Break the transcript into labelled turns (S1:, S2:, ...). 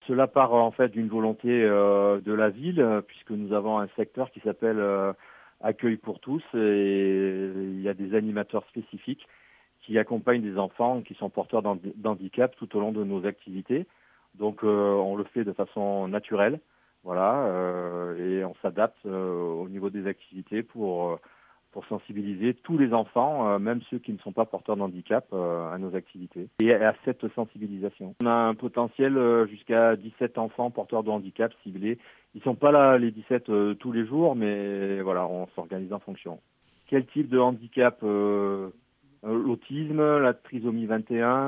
S1: Cela part en fait d'une volonté de la ville, puisque nous avons un secteur qui s'appelle Accueil pour tous, et il y a des animateurs spécifiques qui accompagnent des enfants qui sont porteurs d'handicap tout au long de nos activités. Donc on le fait de façon naturelle, voilà, et on s'adapte au niveau des activités pour sensibiliser tous les enfants, même ceux qui ne sont pas porteurs de handicap, à nos activités et à cette sensibilisation. On a un potentiel jusqu'à 17 enfants porteurs de handicap ciblés. Ils ne sont pas là les 17 tous les jours, mais voilà, on s'organise en fonction. Quel type de handicap? L'autisme, la trisomie 21,